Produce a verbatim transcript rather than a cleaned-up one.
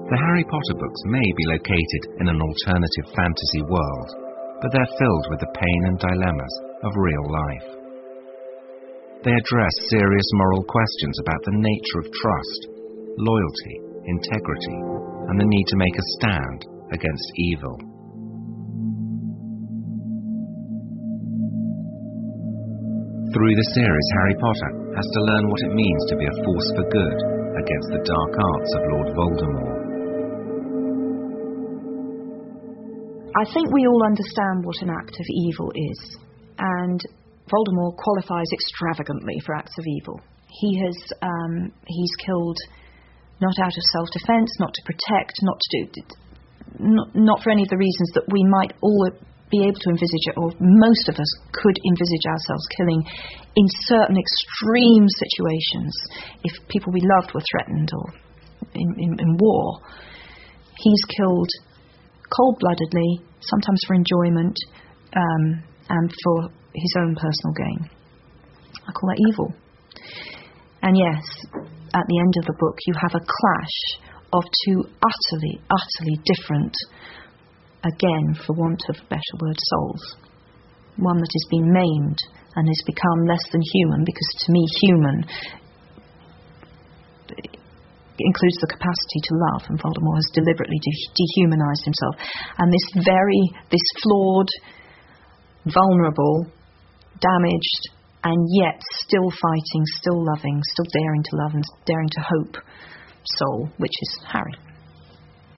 The Harry Potter books may be located in an alternative fantasy world, but they're filled with the pain and dilemmas of real life. They address serious moral questions about the nature of trust, loyalty, integrity, and the need to make a stand against evil. Through the series, Harry Potter has to learn what it means to be a force for good against the dark arts of Lord Voldemort. I think we all understand what an act of evil is, and Voldemort qualifies extravagantly for acts of evil. He has, um, he's killed not out of self-defense, not to protect, not to do, not, not for any of the reasons that we might all be able to envisage, or most of us could envisage ourselves killing in certain extreme situations, if people we loved were threatened or in, in, in war. He's killed cold-bloodedly, sometimes for enjoyment, um, and for his own personal gain. I call that evil. And yes, at the end of the book, you have a clash of two utterly, utterly different, again, for want of a better word, souls. One that has been maimed and has become less than human, because to me, human includes the capacity to love, and Voldemort has deliberately de- dehumanized himself. And this very, this flawed, vulnerable, damaged, and yet still fighting, still loving, still daring to love and daring to hope soul, which is Harry.